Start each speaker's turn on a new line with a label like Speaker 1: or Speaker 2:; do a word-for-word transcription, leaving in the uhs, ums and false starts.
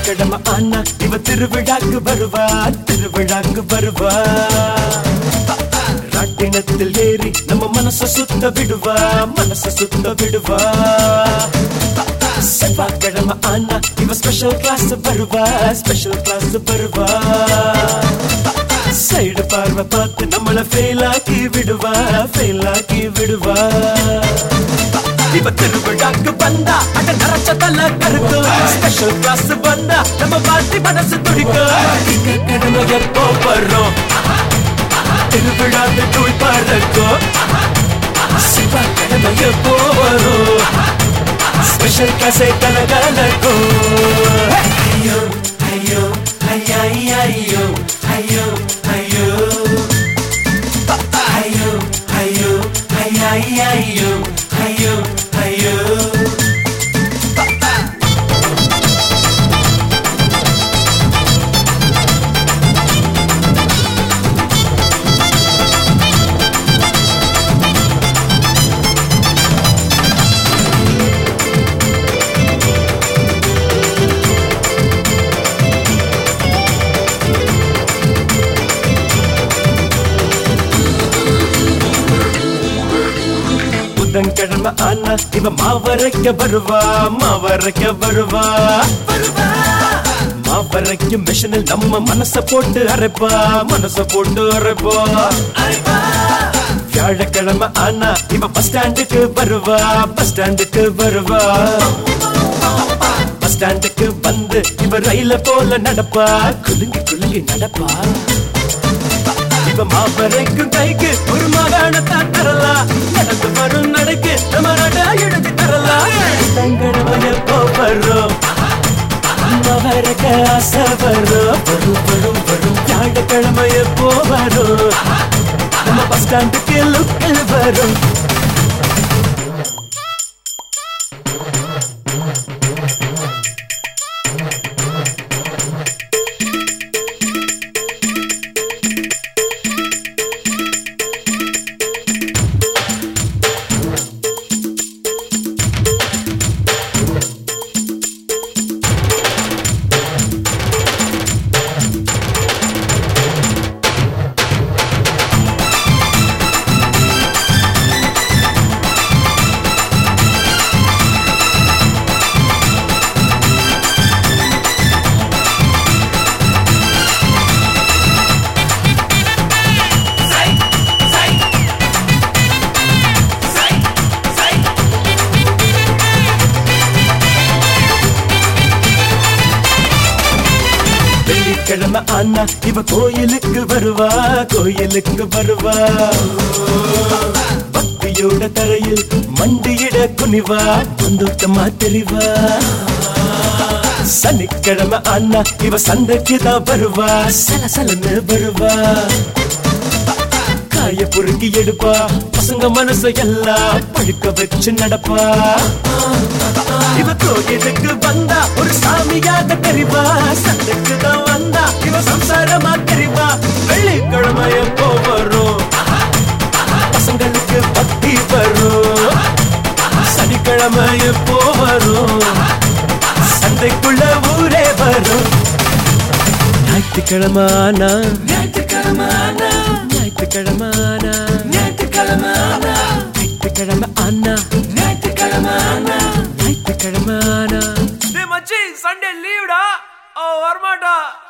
Speaker 1: புதன்கிழமை ஆனா இவ திருவிழாக்கு வருவா, திருவிழாக்கு வருவா. ராட்டினத்தில் ஏறி நம்ம மனச சுத்த விடுவா, மனச சுத்த விடுவா. செவ்வாய்க்கிழமை ஆனா இவ ஸ்பெஷல் கிளாஸ் வருவா, ஸ்பெஷல் கிளாஸ் வருவா. சைடு பார்வை பார்த்து நம்மள ஃபெயில் ஆக்கி விடுவா, ஃபெயில் ஆக்கி விடுவா. இவ திருவிழாக்கு வந்தா அட நரச்ச தல கருக்கும், ஸ்பெஷல் கிளாஸ் வந்தா நம்ம பாட்டி மனசு துடிக்கும். கிழமை எப்போ வரும் திருவிழாக்கு தூள் பறக்கும், செவ்வாய்க்கிழமை எப்போ வரும் ஸ்பெஷல் கிளாஸே கலகலக்கும். ஐயோ ஐயோ ஐயா ஐயோ ஐயோ ஐயோ ஐயோ ஐயோ ஐயா ஐயோ ஐயோ ஐயோ. புதன்கிழமை ஆனா இவ மாவரைக்க வருவா, மாவரைக்க வருவா. மாவரைக்கு மிஷினில் நம்ம மனச போட்டு அரைப்பா, மனச போட்டு அரைப்பா. வியாழக்கிழமை ஆனா இவ பஸ் ஸ்டாண்டுக்கு வருவா, பஸ் ஸ்டாண்டுக்கு வருவா. பஸ் ஸ்டாண்டுக்கு வந்து இவ ரயில போல நடப்பா, குலுங்கி குலுங்கி நடப்பா. இவ மாவரைக்கும் கைக்கு ஒரு மகாணத்தான் தரலாம், நடந்து வரும் நடைக்கு நம்ம நட எழுதி தரலாம். தங்கடமை எப்போ வரும் மாவரைக்க ஆசை வரும், வரும் வரும் வரும். வியாழக்கிழமை எப்போ வரும் நம்ம பஸ் ஸ்டாண்டுக்கு லுக்கில் வரும். கிழமை ஆனா இவ கோயிலுக்கு வருவா, கோயிலுக்கு வருவா. பக்தியோட தரையில் மண்டியிட குனிவா, பந்தோட்டமா தெரிவா. சனிக்கிழமை ஆனா இவ சந்தைக்கு தான் வருவா, சலசலன்னு வருவா. காய பொறுக்கி எடுப்பா, பசங்க மனசை எல்லாம் பழுக்க வச்சு நடப்பா. இவ கோயிலுக்கு வந்தா ஒரு சாமியாக தெரிவா, சந்தைக்கு தான் வந்தா இவ சம்சாரமா தெரிவா. வெள்ளிக்கிழமை எப்போ வரும் பசங்களுக்கு பக்தி வரும், சனிக்கிழமை எப்போ வரும் சந்தைக்குள்ள ஊரே வரும். ஞாயிற்றுக்கிழமை ஆனா ஞாயிற்றுக்கிழமை ஆனா ஞாயிற்றுக்கிழமை ஆனா ஞாயிற்றுக்கிழமை ஆனா ஞாயிற்றுக்கிழமை ஆனா ஞாயிற்றுக்கிழமை ஆனா ஞாயிற்றுக்கிழமை ஆனா.
Speaker 2: மச்சி சண்டே லீவ்டா, வரமாட்டா.